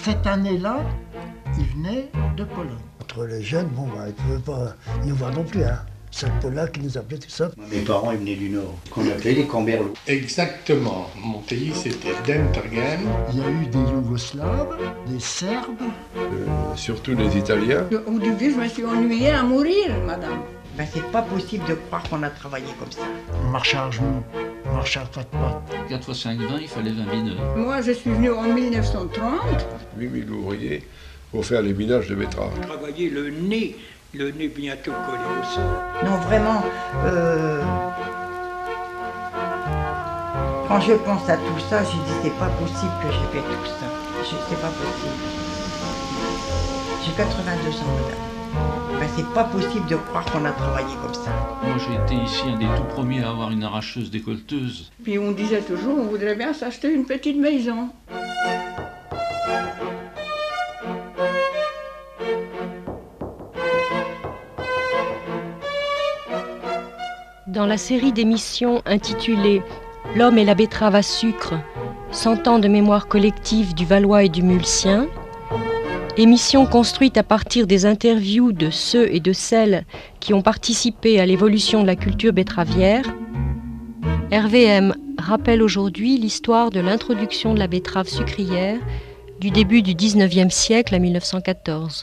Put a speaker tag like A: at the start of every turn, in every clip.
A: cette année-là, il venait de Pologne.
B: Entre les jeunes, bon, bah, ils ne pouvaient pas nous voir non plus, hein. C'est le Polac qui nous appelait tout ça.
C: Mes parents, ils venaient du Nord, qu'on appelait les Camberlots.
D: Exactement. Mon pays, c'était Dentergem.
A: Il y a eu des Yougoslaves, des Serbes.
E: Surtout les Italiens.
F: Au début, je me suis ennuyée à mourir, madame.
G: Ben, c'est pas possible de croire qu'on a travaillé comme ça.
A: On marchait à genoux, on marchait à quatre pattes.
H: 4 fois 5 20, il fallait 20 mineurs.
F: Moi, je suis venue en 1930.
E: 8000 ouvriers pour faire les villages de betteraves.
I: Travailler le nez bientôt collé au sol.
G: Non, vraiment, quand je pense à tout ça, je dis c'est pas possible que j'ai fait tout ça. C'est pas possible. J'ai 82 ans, madame. Ben, c'est pas possible de croire qu'on a travaillé comme ça.
H: Moi, j'ai été ici un des tout premiers à avoir une arracheuse décolleteuse.
F: Puis on disait toujours, on voudrait bien s'acheter une petite maison.
J: Dans la série d'émissions intitulée « L'homme et la betterave à sucre, 100 ans de mémoire collective du Valois et du Mulsien », émission construite à partir des interviews de ceux et de celles qui ont participé à l'évolution de la culture betteravière, RVM rappelle aujourd'hui l'histoire de l'introduction de la betterave sucrière du début du 19e siècle à 1914.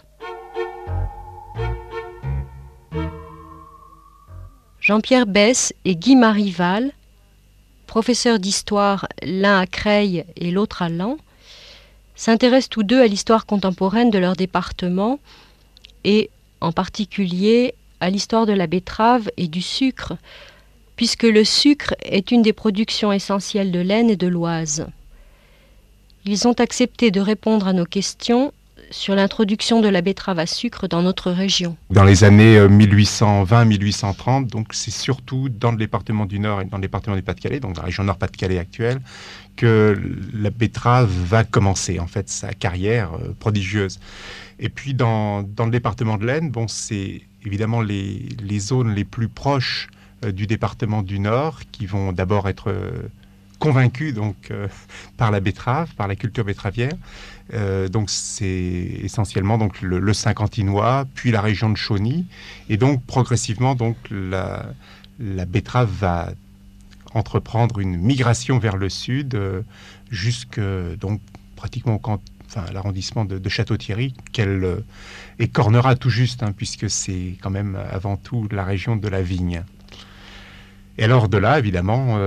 J: Jean-Pierre Besse et Guy-Marie Val, professeurs d'histoire l'un à Creil et l'autre à Laon, s'intéressent tous deux à l'histoire contemporaine de leur département et en particulier à l'histoire de la betterave et du sucre, puisque le sucre est une des productions essentielles de l'Aisne et de l'Oise. Ils ont accepté de répondre à nos questions sur l'introduction de la betterave à sucre dans notre région.
K: Dans les années 1820-1830, donc c'est surtout dans le département du Nord et dans le département du Pas-de-Calais, donc dans la région Nord-Pas-de-Calais actuelle, que la betterave va commencer en fait sa carrière prodigieuse. Et puis dans le département de l'Aisne, bon, c'est évidemment les zones les plus proches du département du Nord qui vont d'abord être convaincus donc par la betterave, par la culture betteravière. Donc c'est essentiellement donc le Saint-Quentinois, puis la région de Chauny, et donc progressivement donc la betterave va entreprendre une migration vers le sud jusque donc pratiquement à l'arrondissement de Château-Thierry, qu'elle écornera tout juste, hein, puisque c'est quand même avant tout la région de la vigne. Et alors de là, évidemment,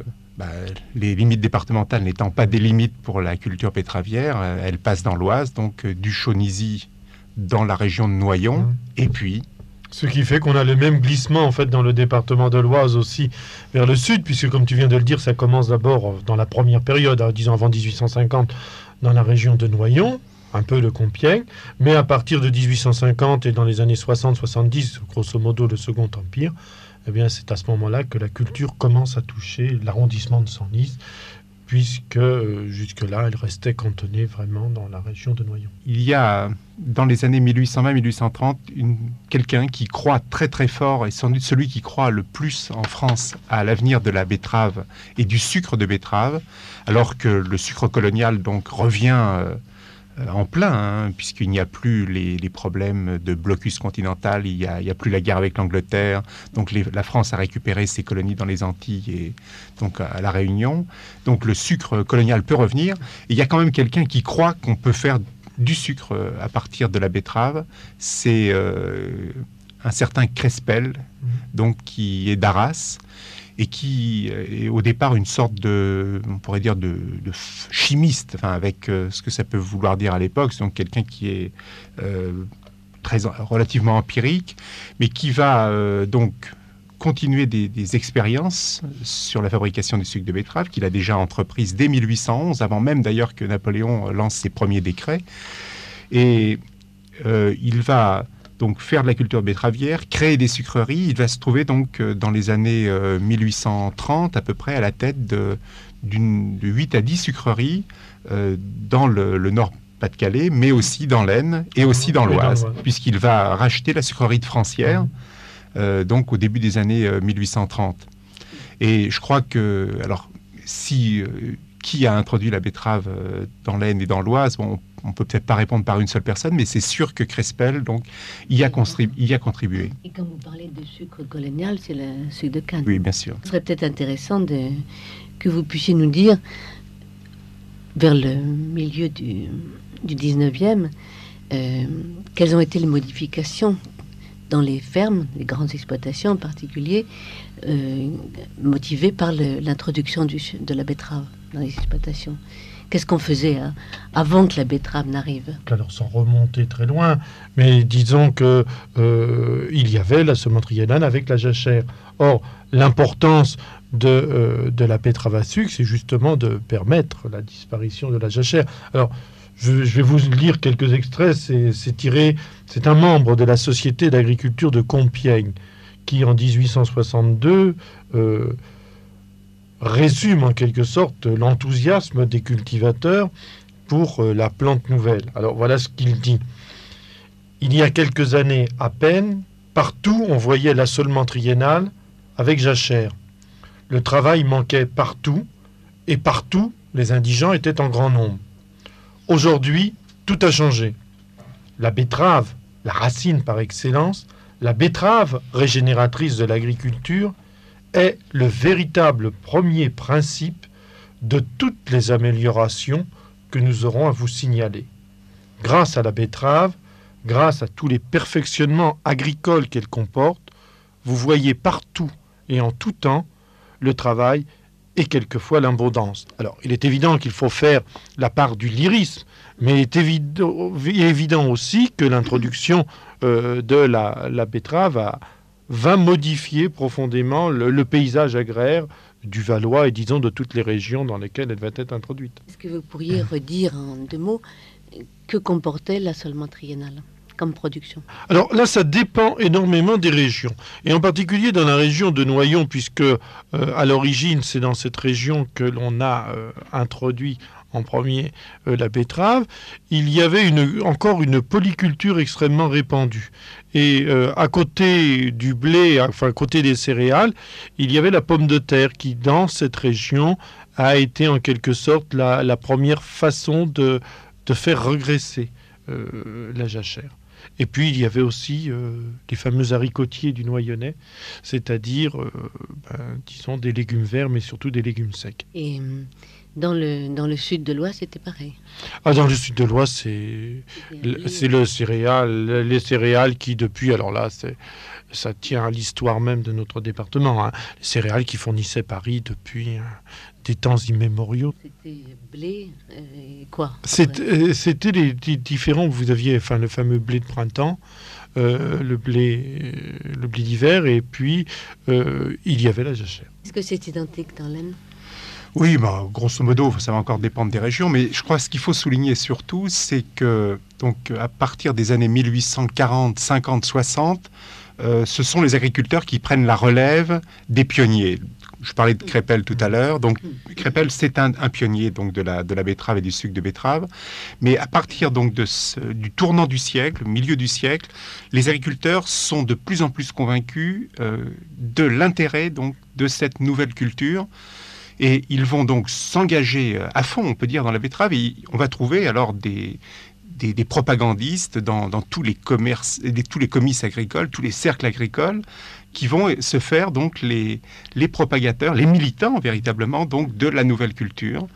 K: les limites départementales n'étant pas des limites pour la culture betteravière, elles passent dans l'Oise, donc du Chaunisy dans la région de Noyon, et puis...
L: Ce qui fait qu'on a le même glissement en fait dans le département de l'Oise aussi vers le sud, puisque comme tu viens de le dire, ça commence d'abord dans la première période, disons avant 1850, dans la région de Noyon, un peu de Compiègne, mais à partir de 1850 et dans les années 60-70, grosso modo le Second Empire, eh bien, c'est à ce moment-là que la culture commence à toucher l'arrondissement de Senlis, puisque jusque-là, elle restait cantonnée vraiment dans la région de Noyon.
K: Il y a, dans les années 1820-1830, quelqu'un qui croit très très fort, et sans doute celui qui croit le plus en France à l'avenir de la betterave et du sucre de betterave, alors que le sucre colonial donc revient en plein, hein, puisqu'il n'y a plus les problèmes de blocus continental, il y a plus la guerre avec l'Angleterre, donc la France a récupéré ses colonies dans les Antilles et donc à la Réunion, donc le sucre colonial peut revenir, et il y a quand même quelqu'un qui croit qu'on peut faire du sucre à partir de la betterave, c'est un certain Crespel, donc qui est d'Arras, et qui est au départ une sorte on pourrait dire de chimiste, enfin avec ce que ça peut vouloir dire à l'époque, c'est donc quelqu'un qui est relativement empirique, mais qui va donc continuer des expériences sur la fabrication du sucre de betterave, qu'il a déjà entreprise dès 1811, avant même d'ailleurs que Napoléon lance ses premiers décrets, et il va donc faire de la culture betteravière, créer des sucreries. Il va se trouver donc dans les années 1830 à peu près à la tête de 8 à 10 sucreries dans le Nord-Pas-de-Calais, mais aussi dans l'Aisne et aussi dans l'Oise, puisqu'il va racheter la sucrerie de Francières donc au début des années 1830. Et je crois que, alors, si qui a introduit la betterave dans l'Aisne et dans l'Oise? Bon, on peut peut-être pas répondre par une seule personne, mais c'est sûr que Crespel donc y a contribué.
M: Et quand vous parlez de sucre colonial, c'est le sucre de canne.
K: Oui, bien sûr.
M: Ce serait peut-être intéressant que vous puissiez nous dire, vers le milieu du 19e, quelles ont été les modifications dans les fermes, les grandes exploitations en particulier, motivées par l'introduction de la betterave dans les exploitations. Qu'est-ce qu'on faisait avant que la betterave n'arrive?
L: Alors, sans remonter très loin, mais disons que il y avait la semence triennale avec la jachère. Or, l'importance de la betterave à sucre, c'est justement de permettre la disparition de la jachère. Alors, je vais vous lire quelques extraits. C'est un membre de la Société d'agriculture de Compiègne qui, en 1862, résume en quelque sorte l'enthousiasme des cultivateurs pour la plante nouvelle. Alors voilà ce qu'il dit. Il y a quelques années à peine, partout on voyait l'assolement triennal avec jachère. Le travail manquait partout, et partout les indigents étaient en grand nombre. Aujourd'hui, tout a changé. La betterave, la racine par excellence, la betterave régénératrice de l'agriculture, est le véritable premier principe de toutes les améliorations que nous aurons à vous signaler. Grâce à la betterave, grâce à tous les perfectionnements agricoles qu'elle comporte, vous voyez partout et en tout temps le travail et quelquefois l'abondance. Alors, il est évident qu'il faut faire la part du lyrisme, mais il est évident aussi que l'introduction de la betterave va modifier profondément le paysage agraire du Valois et disons de toutes les régions dans lesquelles elle va être introduite.
M: Est-ce que vous pourriez redire en 2 mots que comportait l'assolement triennal comme production?
L: Alors là, ça dépend énormément des régions. Et en particulier dans la région de Noyon, puisque à l'origine, c'est dans cette région que l'on a introduit en premier la betterave, il y avait encore une polyculture extrêmement répandue. Et à côté du blé, enfin à côté des céréales, il y avait la pomme de terre qui, dans cette région, a été en quelque sorte la première façon de faire regresser la jachère. Et puis il y avait aussi les fameux haricotiers du Noyonnais, c'est-à-dire, disons, des légumes verts, mais surtout des légumes secs.
M: Et dans le sud de l'Oise, c'était pareil.
L: Dans le sud de l'Oise, c'est le céréal, les céréales qui depuis, alors là, ça tient à l'histoire même de notre département, hein, les céréales qui fournissaient Paris depuis des temps immémoriaux.
M: C'était blé et quoi?
L: C'était les différents, vous aviez le fameux blé de printemps, le blé d'hiver, et puis il y avait la jachère.
M: Est-ce que c'est identique dans l'Aisne?
K: Oui, grosso modo, ça va encore dépendre des régions, mais je crois que ce qu'il faut souligner surtout, c'est que donc, à partir des années 1840, 50, 60, ce sont les agriculteurs qui prennent la relève des pionniers. Je parlais de Crespel tout à l'heure. Donc, Crespel, c'est un pionnier donc, de la betterave et du sucre de betterave. Mais à partir donc, du tournant du siècle, milieu du siècle, les agriculteurs sont de plus en plus convaincus de l'intérêt donc, de cette nouvelle culture. Et ils vont donc s'engager à fond, on peut dire, dans la betterave. Et on va trouver alors des propagandistes dans tous les commerces, tous les comices agricoles, tous les cercles agricoles, qui vont se faire donc les propagateurs, les militants véritablement donc de la nouvelle culture.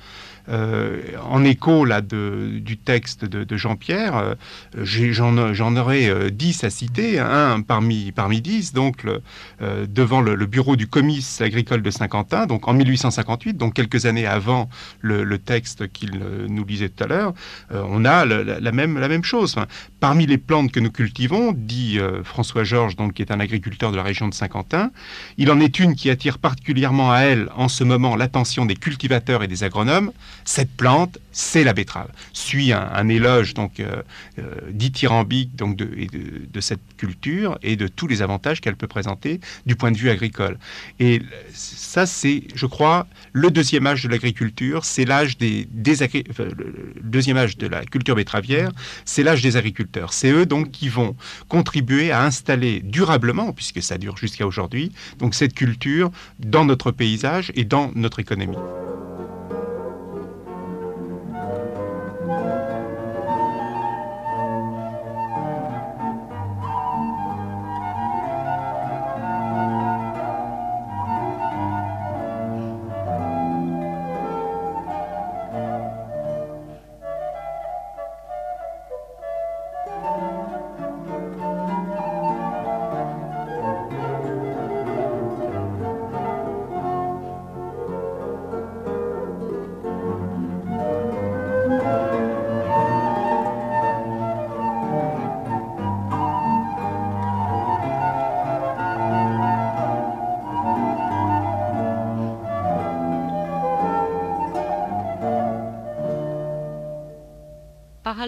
K: En écho là du texte de Jean-Pierre, j'en aurais 10 à citer, un parmi 10, donc devant le bureau du comice agricole de Saint-Quentin, donc en 1858, donc quelques années avant le texte qu'il nous lisait tout à l'heure, on a la même chose. Enfin, parmi les plantes que nous cultivons, dit François Georges, donc qui est un agriculteur de la région de Saint-Quentin, il en est une qui attire particulièrement à elle en ce moment l'attention des cultivateurs et des agronomes. Cette plante, c'est la betterave. Suit un éloge donc dithyrambique donc de cette culture et de tous les avantages qu'elle peut présenter du point de vue agricole. Et ça, c'est, je crois, le deuxième âge de l'agriculture. C'est l'âge le deuxième âge de la culture betteravière. C'est l'âge des agriculteurs. C'est eux donc qui vont contribuer à installer durablement, puisque ça dure jusqu'à aujourd'hui, donc cette culture dans notre paysage et dans notre économie.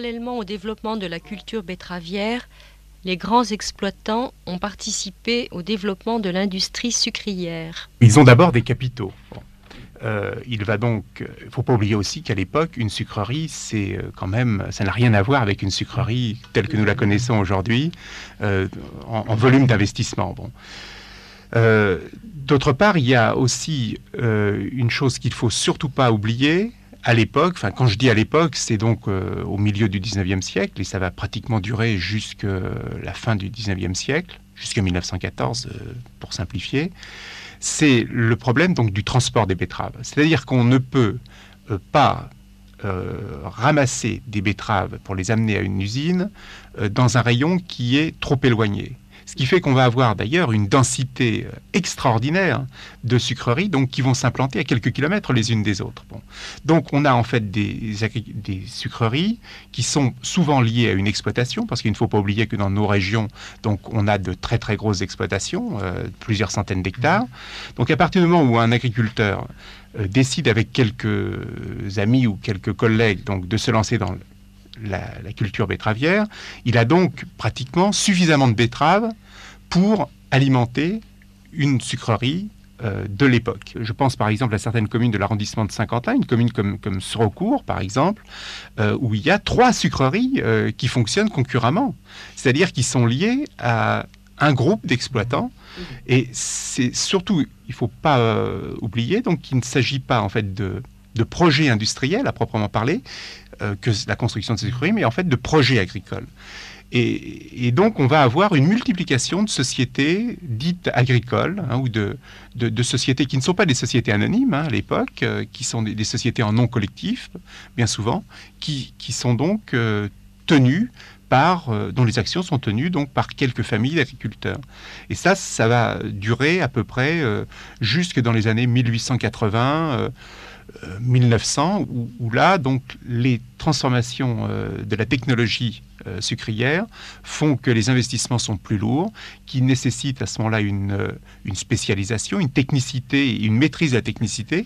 J: Parallèlement au développement de la culture betteravière, les grands exploitants ont participé au développement de l'industrie sucrière.
K: Ils ont d'abord des capitaux. Bon. Il ne faut pas oublier aussi qu'à l'époque, une sucrerie, c'est quand même, ça n'a rien à voir avec une sucrerie telle que nous la connaissons aujourd'hui, en volume d'investissement. Bon. D'autre part, il y a aussi une chose qu'il ne faut surtout pas oublier. À l'époque, enfin quand je dis à l'époque, c'est donc au milieu du 19e siècle, et ça va pratiquement durer jusqu'à la fin du 19e siècle, jusqu'en 1914 pour simplifier, c'est le problème donc du transport des betteraves. C'est-à-dire qu'on ne peut pas ramasser des betteraves pour les amener à une usine dans un rayon qui est trop éloigné. Ce qui fait qu'on va avoir d'ailleurs une densité extraordinaire de sucreries donc, qui vont s'implanter à quelques kilomètres les unes des autres. Bon. Donc on a en fait des sucreries qui sont souvent liées à une exploitation, parce qu'il ne faut pas oublier que dans nos régions, donc, on a de très très grosses exploitations, plusieurs centaines d'hectares. Donc à partir du moment où un agriculteur décide avec quelques amis ou quelques collègues donc, de se lancer dans la culture betteravière, il a donc pratiquement suffisamment de betteraves pour alimenter une sucrerie de l'époque. Je pense par exemple à certaines communes de l'arrondissement de Saint-Quentin, une commune comme Serecourt par exemple, où il y a 3 sucreries qui fonctionnent concurremment, c'est-à-dire qui sont liées à un groupe d'exploitants. Et c'est surtout, il ne faut pas oublier donc qu'il ne s'agit pas en fait de projets industriels à proprement parler, que la construction de ces sucreries, mais en fait de projets agricoles. Et donc on va avoir une multiplication de sociétés dites agricoles, ou de sociétés qui ne sont pas des sociétés anonymes à l'époque, qui sont des sociétés en non collectif, bien souvent, qui sont donc tenues dont les actions sont tenues donc par quelques familles d'agriculteurs. Et ça va durer à peu près jusque dans les années 1880, 1900, où là, donc, les transformations de la technologie sucrière font que les investissements sont plus lourds, qui nécessitent à ce moment-là une spécialisation, une technicité, une maîtrise de la technicité,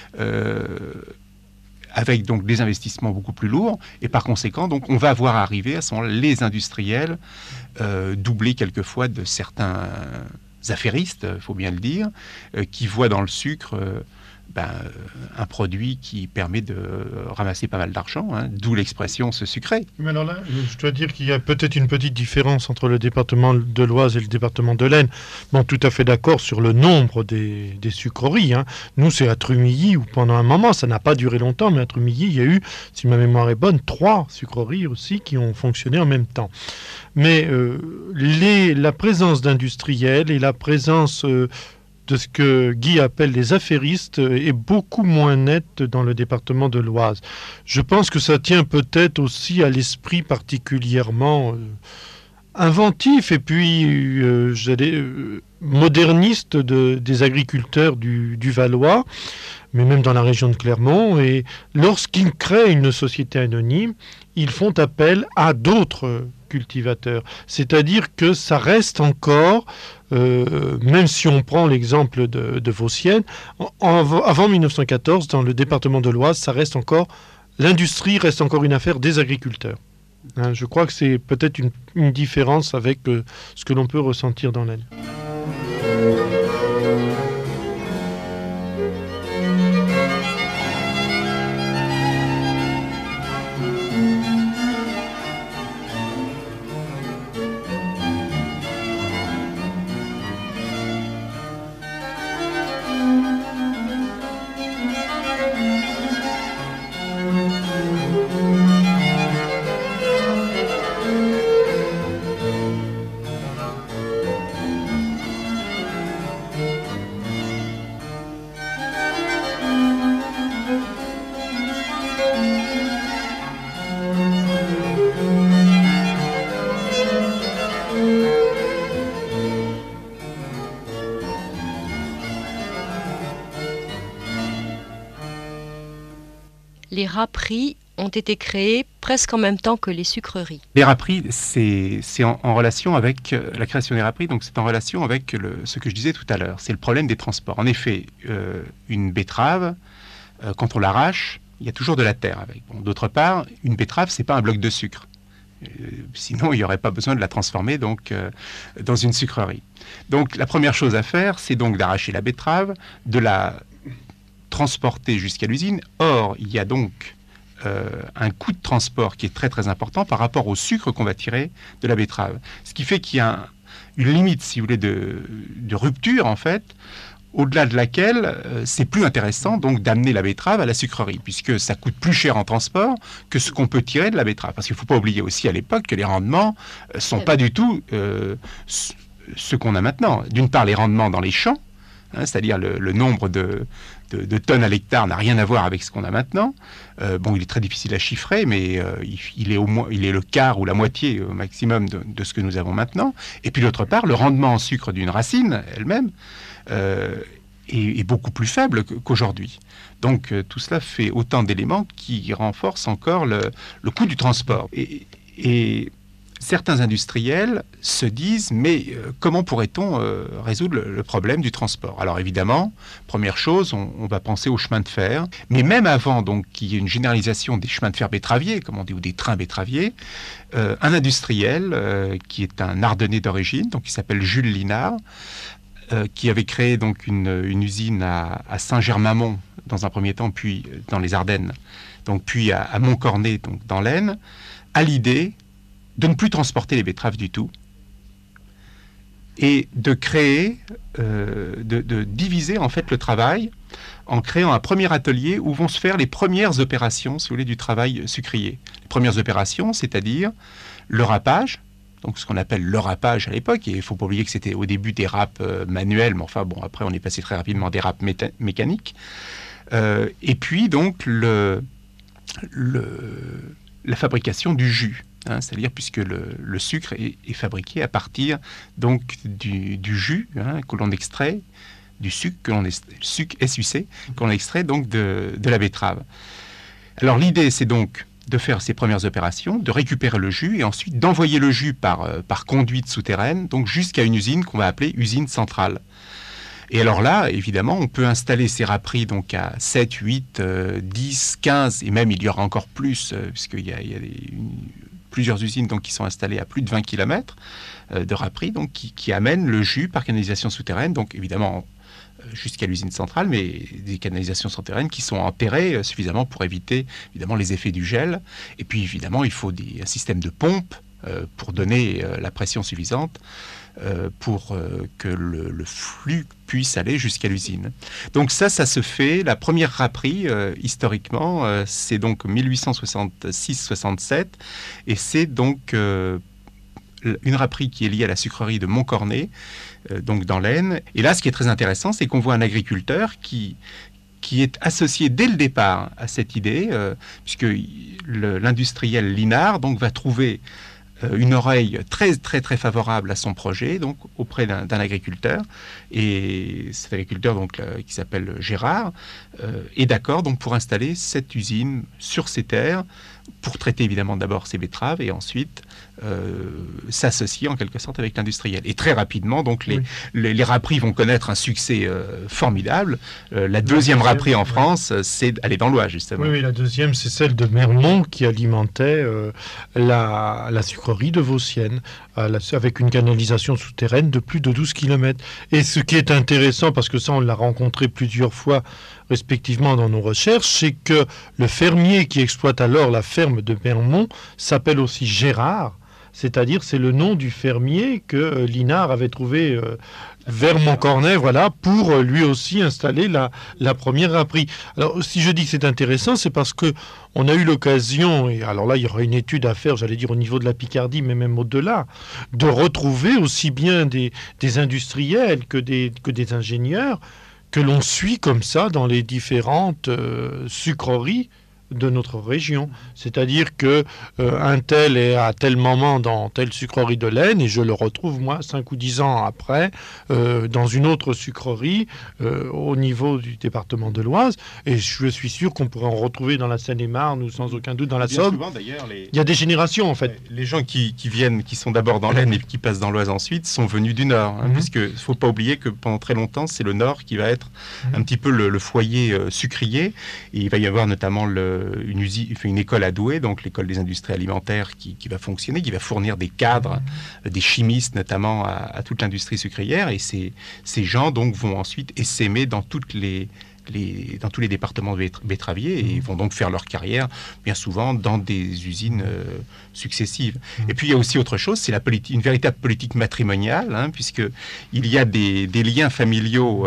K: avec donc des investissements beaucoup plus lourds, et par conséquent, donc, on va voir arriver à ce moment-là les industriels, doublés quelquefois de certains affairistes, il faut bien le dire, qui voient dans le sucre un produit qui permet de ramasser pas mal d'argent, d'où l'expression se sucrer.
L: Mais alors là, je dois dire qu'il y a peut-être une petite différence entre le département de l'Oise et le département de l'Aisne. Bon, tout à fait d'accord sur le nombre des sucreries. Nous, c'est à Trumilly, où pendant un moment, ça n'a pas duré longtemps, mais à Trumilly, il y a eu, si ma mémoire est bonne, 3 sucreries aussi qui ont fonctionné en même temps. Mais la présence d'industriels et la présence de ce que Guy appelle les affairistes est beaucoup moins nette dans le département de l'Oise. Je pense que ça tient peut-être aussi à l'esprit particulièrement inventif et puis moderniste des agriculteurs du Valois, mais même dans la région de Clermont. Et lorsqu'ils créent une société anonyme, ils font appel à d'autres cultivateurs. C'est-à-dire que ça reste encore, même si on prend l'exemple de Vauciennes, avant 1914, dans le département de l'Oise, ça reste encore, l'industrie reste encore une affaire des agriculteurs. Je crois que c'est peut-être une différence avec ce que l'on peut ressentir dans l'Aisne.
J: Les râperies ont été créées presque en même temps que les sucreries.
K: Les râperies, c'est en relation avec la création des râperies, donc c'est en relation avec ce que je disais tout à l'heure, c'est le problème des transports. En effet, une betterave, quand on l'arrache, Il y a toujours de la terre avec. Bon, d'autre part, une betterave, c'est pas un bloc de sucre. Sinon, il n'y aurait pas besoin de la transformer donc, dans une sucrerie. Donc, la première chose à faire, c'est donc d'arracher la betterave, de la transporter jusqu'à l'usine. Or, il y a donc un coût de transport qui est très très important par rapport au sucre qu'on va tirer de la betterave. Ce qui fait qu'il y a une limite, si vous voulez, de rupture, en fait, au-delà de laquelle c'est plus intéressant donc d'amener la betterave à la sucrerie, puisque ça coûte plus cher en transport que ce qu'on peut tirer de la betterave. Parce qu'il ne faut pas oublier aussi à l'époque que les rendements ne sont pas du tout ce qu'on a maintenant. D'une part, les rendements dans les champs, c'est-à-dire le nombre de tonnes à l'hectare n'a rien à voir avec ce qu'on a maintenant. Bon, il est très difficile à chiffrer, mais il est le quart ou la moitié au maximum de ce que nous avons maintenant. Et puis d'autre part, le rendement en sucre d'une racine elle-même est beaucoup plus faible qu'aujourd'hui. Donc tout cela fait autant d'éléments qui renforcent encore le coût du transport. Et certains industriels se disent, mais comment pourrait-on résoudre le problème du transport? Alors évidemment, première chose, on va penser aux chemins de fer, mais même avant donc qu'il y ait une généralisation des chemins de fer betteraviers, comme on dit, ou des trains betteraviers, un industriel qui est un Ardennais d'origine, donc qui s'appelle Jules Linard, qui avait créé donc une usine à Saint-Germain-Mont dans un premier temps, puis dans les Ardennes, donc puis à Montcornet, donc dans l'Aisne, a l'idée de ne plus transporter les betteraves du tout et de créer, de diviser en fait le travail en créant un premier atelier où vont se faire les premières opérations, si vous voulez, du travail sucrier. Les premières opérations, c'est-à-dire le râpage, donc ce qu'on appelle le râpage à l'époque, et il ne faut pas oublier que c'était au début des râpes manuels, mais enfin bon, après on est passé très rapidement des râpes mécaniques, et puis donc la fabrication du jus. C'est-à-dire puisque le sucre est fabriqué à partir donc du jus que l'on extrait, du sucre sucre SUC qu'on extrait donc de la betterave. Alors l'idée c'est donc de faire ces premières opérations, de récupérer le jus et ensuite d'envoyer le jus par conduite souterraine donc jusqu'à une usine qu'on va appeler usine centrale. Et alors là, évidemment, on peut installer ces râperies donc à 7, 8, 10, 15, et même il y aura encore plus, puisqu'il y a plusieurs usines donc, qui sont installées à plus de 20 km de râperies, donc qui amènent le jus par canalisation souterraine, donc évidemment jusqu'à l'usine centrale, mais des canalisations souterraines qui sont enterrées suffisamment pour éviter évidemment les effets du gel. Et puis évidemment, il faut un système de pompe pour donner la pression suffisante pour que le flux puisse aller jusqu'à l'usine. Donc ça se fait, la première râperie, historiquement, c'est donc 1866-67, et c'est donc une râperie qui est liée à la sucrerie de Montcornet, donc dans l'Aisne. Et là, ce qui est très intéressant, c'est qu'on voit un agriculteur qui est associé dès le départ à cette idée, puisque l'industriel Linard donc, va trouver une oreille très très très favorable à son projet donc auprès d'un agriculteur, et cet agriculteur donc qui s'appelle Gérard est d'accord donc pour installer cette usine sur ses terres pour traiter évidemment d'abord ses betteraves et ensuite s'associer en quelque sorte avec l'industriel. Et très rapidement donc les râperies vont connaître un succès formidable. La deuxième râperie en France, elle est dans l'Oise justement.
L: Oui, la deuxième c'est celle de Mermont qui alimentait la sucrerie de Vauciennes avec une canalisation souterraine de plus de 12 km. Et ce qui est intéressant, parce que ça on l'a rencontré plusieurs fois respectivement dans nos recherches, c'est que le fermier qui exploite alors la ferme de Mermont s'appelle aussi Gérard, c'est-à-dire c'est le nom du fermier que Linard avait trouvé vers Montcornet, voilà, pour lui aussi installer la première râperie. Alors si je dis que c'est intéressant, c'est parce que on a eu l'occasion, et alors là il y aura une étude à faire, j'allais dire au niveau de la Picardie, mais même au-delà, de retrouver aussi bien des industriels que des ingénieurs que l'on suit comme ça dans les différentes sucreries de notre région. C'est-à-dire que un tel est à tel moment dans telle sucrerie de laine et je le retrouve, moi, 5 ou 10 ans après, dans une autre sucrerie au niveau du département de l'Oise. Et je suis sûr qu'on pourrait en retrouver dans la Seine-et-Marne ou sans aucun doute dans la Somme.
K: Souvent, d'ailleurs,
L: il y a des générations, en fait.
K: Les gens qui viennent, qui sont d'abord dans l'Aisne et qui passent dans l'Oise ensuite, sont venus du Nord. Puisque il ne faut pas oublier que pendant très longtemps, c'est le Nord qui va être un petit peu le foyer sucrier. Et il va y avoir notamment une école à Douai, donc l'école des industries alimentaires qui va fonctionner, qui va fournir des cadres, des chimistes notamment à toute l'industrie sucrière. Et ces gens donc vont ensuite essaimer dans tous les départements betteraviers et vont donc faire leur carrière bien souvent dans des usines successives. Et puis il y a aussi autre chose, c'est une véritable politique matrimoniale, puisqu'il y a des liens familiaux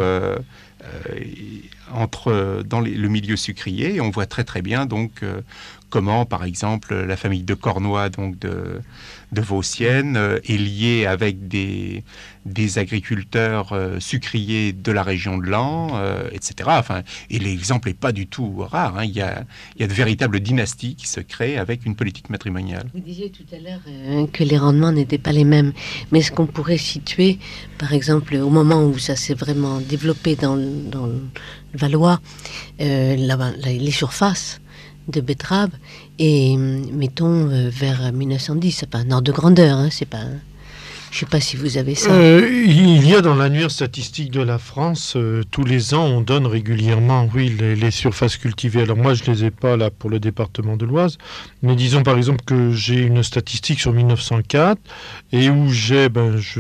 K: dans le milieu sucrier, et on voit très très bien donc comment par exemple la famille de Cornoy donc de Vauciennes est liée avec des agriculteurs sucriers de la région de Laon, etc. Et l'exemple n'est pas du tout rare. Il y a de véritables dynasties qui se créent avec une politique matrimoniale.
M: Vous disiez tout à l'heure que les rendements n'étaient pas les mêmes. Mais est-ce qu'on pourrait situer, par exemple, au moment où ça s'est vraiment développé dans le Valois, les surfaces de betteraves, et mettons vers 1910, c'est pas un ordre de grandeur, c'est pas... Je ne sais pas si vous avez ça.
L: Il y a dans l'annuaire statistique de la France, tous les ans, on donne régulièrement, les surfaces cultivées. Alors moi, je ne les ai pas là pour le département de l'Oise, mais disons par exemple que j'ai une statistique sur 1904 et où j'ai, je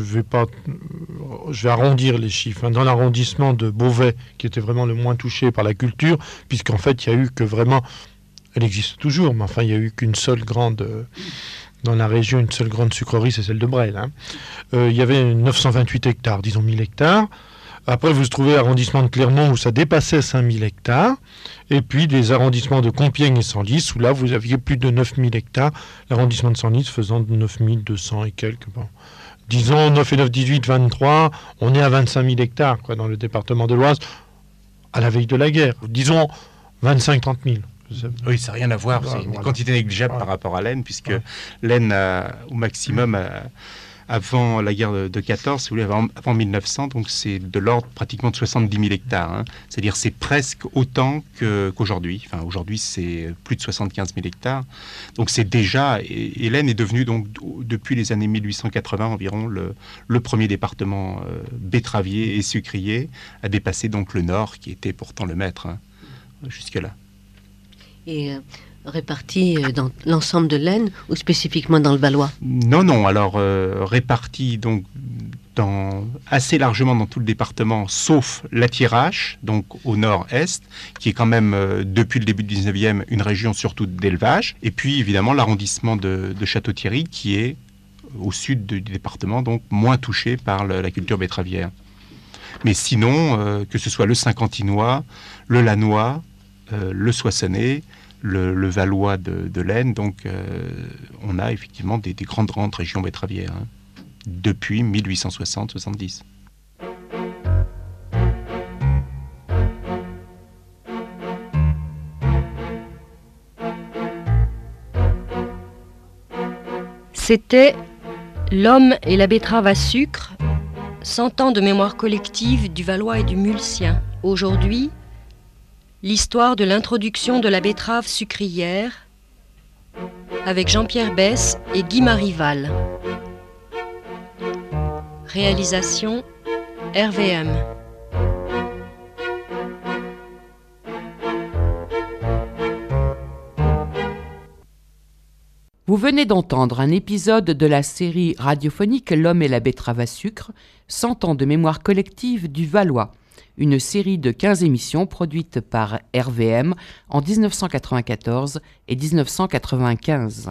L: vais arrondir les chiffres, dans l'arrondissement de Beauvais, qui était vraiment le moins touché par la culture, puisqu'en fait, il y a eu que vraiment, elle existe toujours, mais enfin, il n'y a eu qu'une seule grande... Dans la région, une seule grande sucrerie, c'est celle de Bresle. Il y avait 928 hectares, disons 1000 hectares. Après, vous trouvez l'arrondissement de Clermont où ça dépassait 5000 hectares. Et puis des arrondissements de Compiègne et Senlis où là, vous aviez plus de 9000 hectares. L'arrondissement de Senlis faisant 9200 et quelques. Bon. Disons 9 et 9, 18, 23. On est à 25 000 hectares dans le département de l'Oise à la veille de la guerre. Disons 25-30 000.
K: Oui, ça n'a rien à voir, c'est une quantité négligeable par rapport à l'Aisne, puisque l'Aisne, au maximum, avant la guerre de 14, si vous voulez, avant 1900, donc c'est de l'ordre pratiquement de 70 000 hectares. C'est-à-dire c'est presque autant qu'aujourd'hui. Enfin, aujourd'hui, c'est plus de 75 000 hectares. Donc c'est déjà... Et l'Aisne est devenue, donc, depuis les années 1880 environ, le premier département betteravier et sucrier à dépasser donc le Nord, qui était pourtant le maître jusque-là.
M: Et répartis dans l'ensemble de l'Aisne ou spécifiquement dans le Valois?
K: Non. Alors, répartis donc assez largement dans tout le département, sauf la Thiérache, donc au nord-est, qui est quand même, depuis le début du 19e, une région surtout d'élevage. Et puis, évidemment, l'arrondissement de Château-Thierry, qui est au sud du département, donc moins touché par la culture betteravière. Mais sinon, que ce soit le Saint-Quentinois, le Lannois, le Soissonnais, le Valois de l'Aisne, donc on a effectivement des grandes régions betteravières depuis 1860-70.
J: C'était L'homme et la betterave à sucre, 100 ans de mémoire collective du Valois et du Mulcien. Aujourd'hui, l'histoire de l'introduction de la betterave sucrière avec Jean-Pierre Besse et Guy Marival. Réalisation RVM.
N: Vous venez d'entendre un épisode de la série radiophonique L'homme et la betterave à sucre, 100 ans de mémoire collective du Valois. Une série de 15 émissions produites par RVM en 1994 et 1995.